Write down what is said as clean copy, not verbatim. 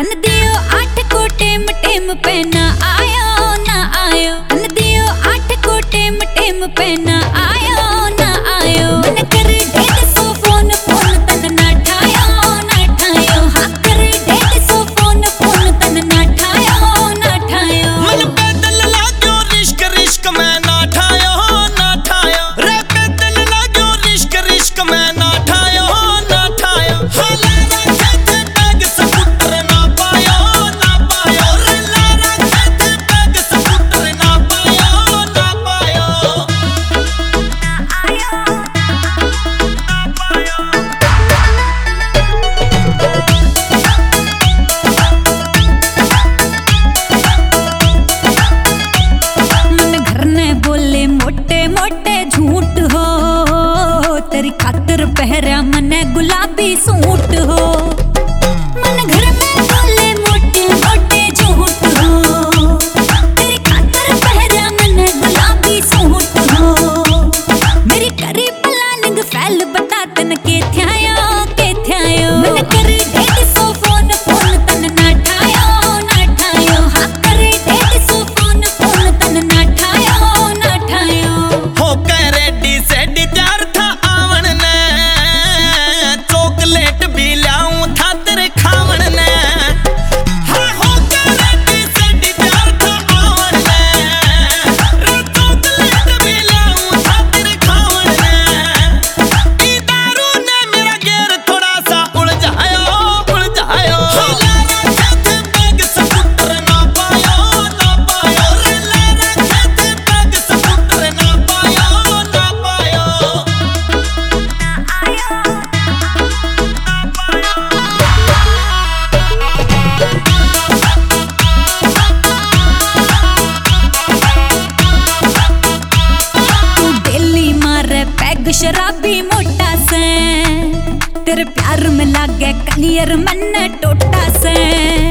तन दियो 8 को टेम टेम पे ना आयो ना आयो। तन दियो 8 को टेम टेम पे ना आयो ना आयो। मन कर 150 फोन फोन तन ना ठायो ना ठायो। हाँ कर 150 फोन फोन तन ना ठायो ना ठायो। मन पैदल लागो रिश्क रिश्क मैं ना ठायो ना ठायो। रे पैदल लागो रिश्क रिश्क मैं ना ठायो ना ठायो। हाला रखे थे बैग स्कूटर ना पायो ना पायो। रे ला रखे थे बैग स्कूटर ना पायो ना पायो। बोले मोटे मोटे झूठ हो तेरी खातिर पहरा मने गुलाबी सूट हो। मन घर में बोले मोटे मोटे झूठ हो तेरी खातिर पहरा मने गुलाबी सूट हो। मेरी करी प्लानिंग फैल बता तन के थ्यायो के थ्यायो। मन कर 150 फोन फोन तन ना ठायो ना ठायो। हाँ कर 150 फोन फोन तन ना ठायो ना ठायो। हो के रेडी सेडी तैयार था आवन ने चॉकलेट भी लाऊं था तेरे खावन ने। हाँ हो के रेडी सेडी तैयार था आवन ने चॉकलेट भी लाऊं था तेरे खावन ने। ई दारू ने मेरा गेर थोड़ा सा उलझायो उलझायो। ला रखे थे बैग स्कूटर ना पायो ना पायो। रे ला रखे थे बैग स्कूटर ना पायो ना पायो। तू डेली मारे पैग शराबी मोटा से तेरे प्यार में लागे क्लियर मन टोटा से।